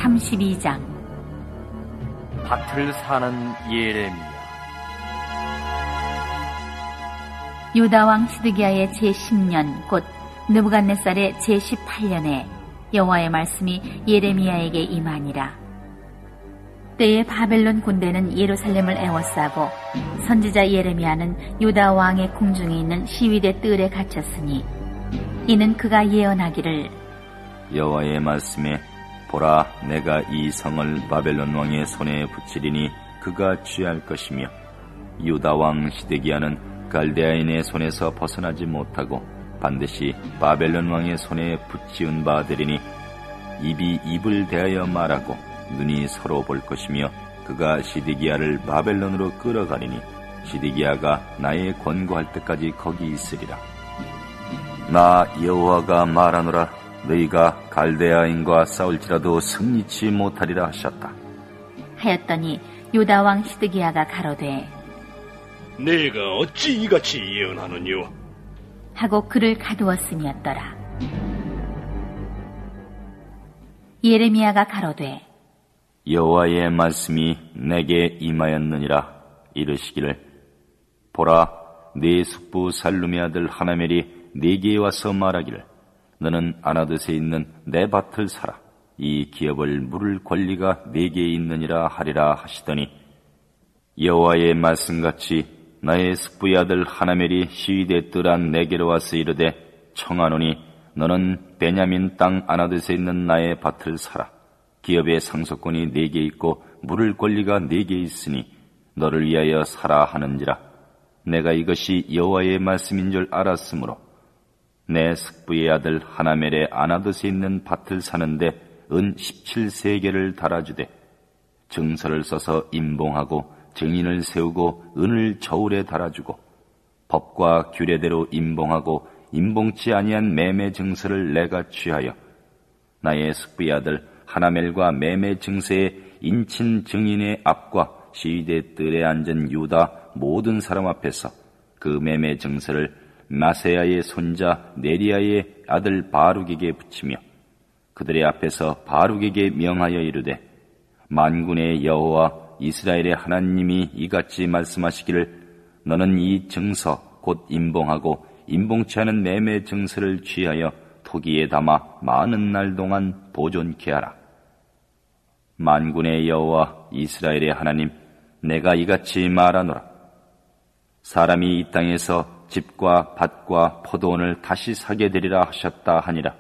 32장. 밭을 사는 예레미야. 유다 왕 시드기야의 제10년 곧 느부갓네살의 제18년에 여호와의 말씀이 예레미야에게 임하니라. 때에 바벨론 군대는 예루살렘을 에워싸고 선지자 예레미야는 유다 왕의 궁중에 있는 시위대 뜰에 갇혔으니 이는 그가 예언하기를 여호와의 말씀에 보라, 내가 이 성을 바벨론 왕의 손에 붙이리니 그가 취할 것이며 유다 왕 시드기야는 갈대아인의 손에서 벗어나지 못하고 반드시 바벨론 왕의 손에 붙이운 바 되리니 입이 입을 대하여 말하고 눈이 서로 볼 것이며 그가 시드기야를 바벨론으로 끌어가리니 시드기야가 나의 권고할 때까지 거기 있으리라. 나 여호와가 말하노라. 너희가 갈대아인과 싸울지라도 승리치 못하리라 하셨다. 하였더니 유다 왕 시드기야가 가로되 내가 어찌 이같이 예언하느뇨? 하고 그를 가두었음이었더라. 예레미야가 가로되 여호와의 말씀이 내게 임하였느니라. 이르시기를 보라, 네 숙부 살룸의 아들 하나멜이 네게 와서 말하기를 너는 아나돗에 있는 내 밭을 사라. 이 기업을 물을 권리가 네게 있느니라 하리라 하시더니 여호와의 말씀같이 나의 숙부의 아들 하나멜이 시위대 뜰 안 내게로 와서 이르되 청하노니 너는 베냐민 땅 아나돗에 있는 나의 밭을 사라. 기업의 상속권이 네게 있고 물을 권리가 네게 있으니 너를 위하여 사라 하는지라. 내가 이것이 여호와의 말씀인 줄 알았으므로 내 숙부의 아들 하나멜의 아나돗에 있는 밭을 사는데 은 17세겔을 달아주되 증서를 써서 임봉하고 증인을 세우고 은을 저울에 달아주고 법과 규례대로 임봉하고 임봉치 아니한 매매 증서를 내가 취하여 나의 숙부의 아들 하나멜과 매매 증서의 인친 증인의 앞과 시위대 뜰에 앉은 유다 모든 사람 앞에서 그 매매 증서를 마세야의 손자 네리야의 아들 바룩에게 붙이며 그들의 앞에서 바룩에게 명하여 이르되 만군의 여호와 이스라엘의 하나님이 이같이 말씀하시기를 너는 이 증서 곧 임봉하고 임봉치 않은 매매 증서를 취하여 토기에 담아 많은 날 동안 보존케 하라. 만군의 여호와 이스라엘의 하나님, 내가 이같이 말하노라. 사람이 이 땅에서 집과 밭과 포도원을 다시 사게 되리라 하셨다 하니라.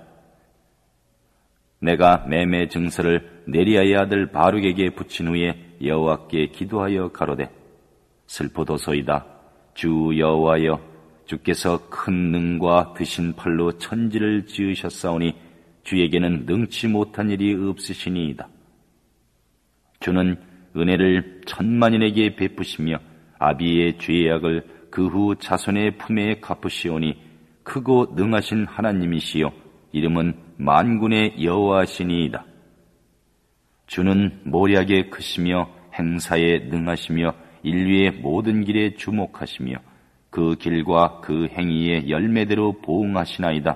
내가 매매 증서를 네리야의 아들 바룩에게 붙인 후에 여호와께 기도하여 가로되 슬프도소이다. 주 여호와여, 주께서 큰 능과 드신 팔로 천지를 지으셨사오니 주에게는 능치 못한 일이 없으시니이다. 주는 은혜를 천만인에게 베푸시며 아비의 죄악을 그 후 자손의 품에 갚으시오니 크고 능하신 하나님이시요 이름은 만군의 여호와시니이다. 주는 모략에 크시며 행사에 능하시며 인류의 모든 길에 주목하시며 그 길과 그 행위의 열매대로 보응하시나이다.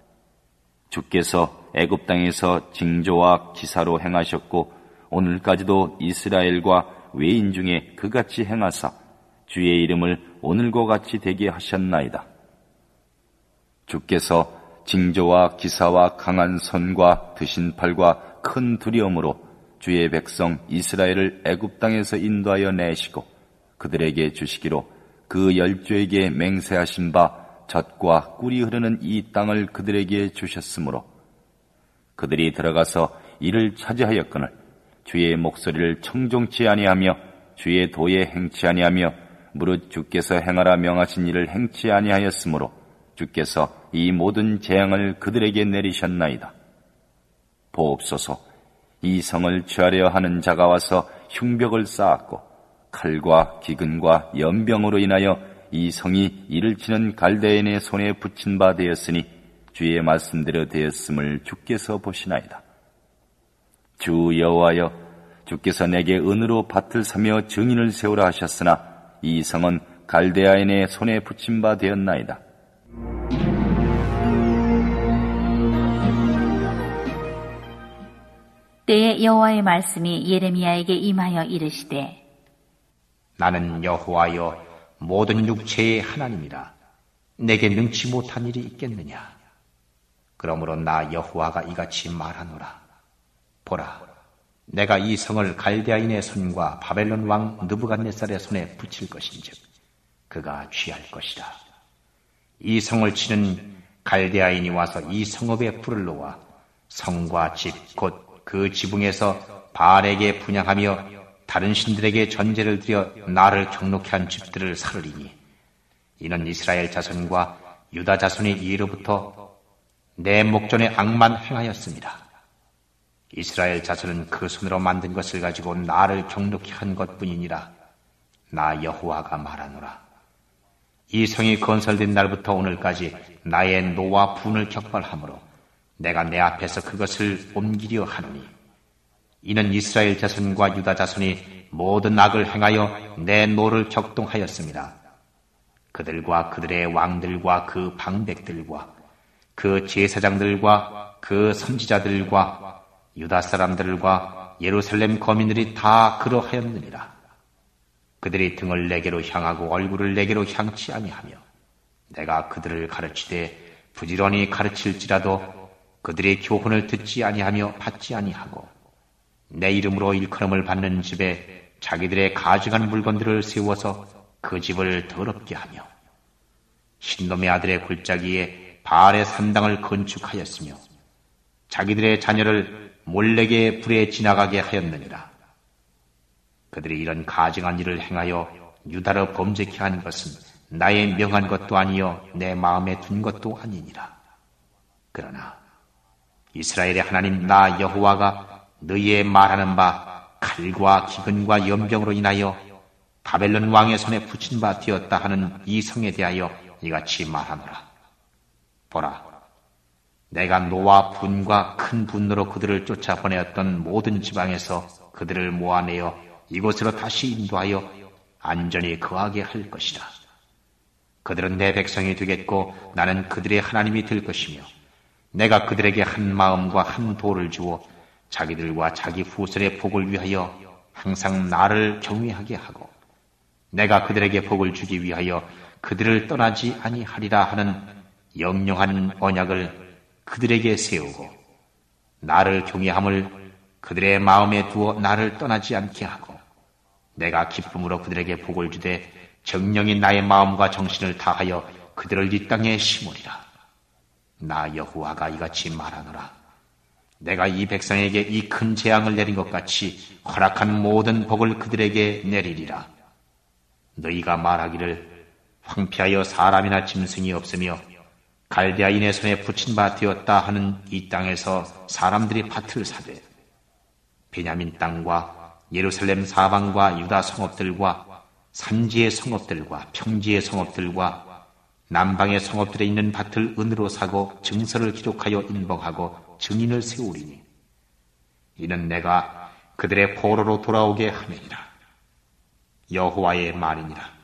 주께서 애굽 땅에서 징조와 기사로 행하셨고 오늘까지도 이스라엘과 외인 중에 그같이 행하사 주의 이름을 오늘과 같이 되게 하셨나이다. 주께서 징조와 기사와 강한 손과 드신 팔과 큰 두려움으로 주의 백성 이스라엘을 애굽 땅에서 인도하여 내시고 그들에게 주시기로 그 열조에게 맹세하신 바 젖과 꿀이 흐르는 이 땅을 그들에게 주셨으므로 그들이 들어가서 이를 차지하였거늘 주의 목소리를 청종치 아니하며 주의 도에 행치 아니하며 무릇 주께서 행하라 명하신 일을 행치 아니하였으므로 주께서 이 모든 재앙을 그들에게 내리셨나이다. 보옵소서, 이 성을 취하려 하는 자가 와서 흉벽을 쌓았고 칼과 기근과 연병으로 인하여 이 성이 이를 치는 갈대인의 손에 붙인 바 되었으니 주의 말씀대로 되었음을 주께서 보시나이다. 주 여호와여, 주께서 내게 은으로 밭을 사며 증인을 세우라 하셨으나 이 성은 갈대아인의 손에 붙인 바 되었나이다. 그때에 여호와의 말씀이 예레미야에게 임하여 이르시되 나는 여호와여 모든 육체의 하나님이라. 내게 능치 못한 일이 있겠느냐. 그러므로 나 여호와가 이같이 말하노라. 보라, 내가 이 성을 갈대아인의 손과 바벨론 왕 느부갓네살의 손에 붙일 것인즉 그가 취할 것이라. 이 성을 치는 갈대아인이 와서 이 성읍에 불을 놓아 성과 집 곧 그 지붕에서 바알에게 분향하며 다른 신들에게 전제를 드려 나를 경록케 한 집들을 살으리니 이는 이스라엘 자손과 유다 자손이 이로부터 내 목전에 악만 행하였습니다. 이스라엘 자손은 그 손으로 만든 것을 가지고 나를 경록케 한 것뿐이니라. 나 여호와가 말하노라. 이 성이 건설된 날부터 오늘까지 나의 노와 분을 격발하므로 내가 내 앞에서 그것을 옮기려 하노니 이는 이스라엘 자손과 유다 자손이 모든 악을 행하여 내 노를 격동하였습니다. 그들과 그들의 왕들과 그 방백들과 그 제사장들과 그 선지자들과 유다 사람들과 예루살렘 거민들이 다 그러하였느니라. 그들이 등을 내게로 향하고 얼굴을 내게로 향치 아니하며 내가 그들을 가르치되 부지런히 가르칠지라도 그들의 교훈을 듣지 아니하며 받지 아니하고 내 이름으로 일컬음을 받는 집에 자기들의 가증한 물건들을 세워서 그 집을 더럽게 하며 신놈의 아들의 골짜기에 바알의 산당을 건축하였으며 자기들의 자녀를 몰렉의 불에 지나가게 하였느니라. 그들이 이런 가증한 일을 행하여 유다로 범죄케 한 것은 나의 명한 것도 아니요 내 마음에 둔 것도 아니니라. 그러나 이스라엘의 하나님 나 여호와가 너희의 말하는 바 칼과 기근과 연병으로 인하여 바벨론 왕의 손에 붙인 바 되었다 하는 이 성에 대하여 이같이 말하노라. 보라, 내가 노와 분과 큰 분노로 그들을 쫓아보내었던 모든 지방에서 그들을 모아내어 이곳으로 다시 인도하여 안전히 거하게 할 것이다. 그들은 내 백성이 되겠고 나는 그들의 하나님이 될 것이며 내가 그들에게 한 마음과 한 도를 주어 자기들과 자기 후손의 복을 위하여 항상 나를 경외하게 하고 내가 그들에게 복을 주기 위하여 그들을 떠나지 아니하리라 하는 영영한 언약을 그들에게 세우고 나를 경외함을 그들의 마음에 두어 나를 떠나지 않게 하고 내가 기쁨으로 그들에게 복을 주되 정령이 나의 마음과 정신을 다하여 그들을 이 땅에 심으리라. 나 여호와가 이같이 말하노라. 내가 이 백성에게 이 큰 재앙을 내린 것 같이 허락한 모든 복을 그들에게 내리리라. 너희가 말하기를 황폐하여 사람이나 짐승이 없으며 갈대아인의 손에 붙인 바 되었다 하는 이 땅에서 사람들이 밭을 사되 베냐민 땅과 예루살렘 사방과 유다 성읍들과 산지의 성읍들과 평지의 성읍들과 남방의 성읍들에 있는 밭을 은으로 사고 증서를 기록하여 인봉하고 증인을 세우리니 이는 내가 그들의 포로로 돌아오게 하느니라. 여호와의 말이니라.